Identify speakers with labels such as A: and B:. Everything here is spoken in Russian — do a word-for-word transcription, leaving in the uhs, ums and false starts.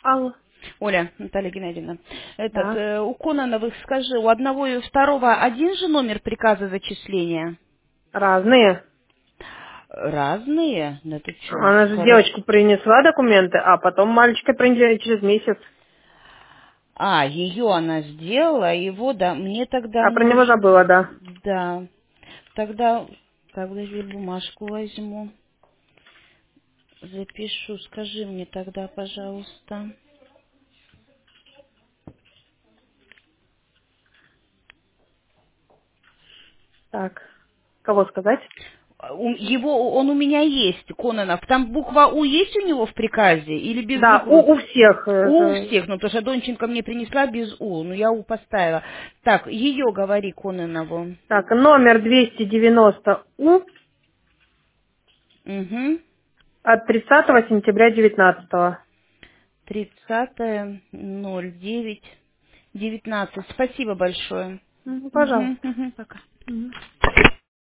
A: Алло.
B: Оля, Наталья Геннадьевна, этот,
A: Да.
B: э, у Кононовых, скажи, у одного и у второго один же номер приказа зачисления?
A: Разные.
B: Разные? Да ты чё?
A: Она же
B: Хорошо.
A: девочку принесла документы, а потом мальчика принесла через месяц.
B: А, ее она сделала, его, да, мне тогда
A: А про него
B: нужно...
A: забыла, да.
B: Да, тогда, когда я бумажку возьму, запишу, скажи мне тогда, пожалуйста.
A: Так. Кого сказать?
B: У- Его, он у меня есть, Кононов. Там буква У есть у него в приказе или без
A: Да, у,
B: буквы?
A: у всех.
B: У у
A: э,
B: всех, ну, потому что Донченко мне принесла без У, ну, я У поставила. Так, ее говори Кононову.
A: Так, номер двести девяносто У
B: Угу.
A: от тридцатого сентября девятнадцатого.
B: тридцатое ноль девять девятнадцать. Спасибо большое.
A: Мгм,
B: Угу,
A: пожалуйста.
B: угу, пока.
A: Мгм.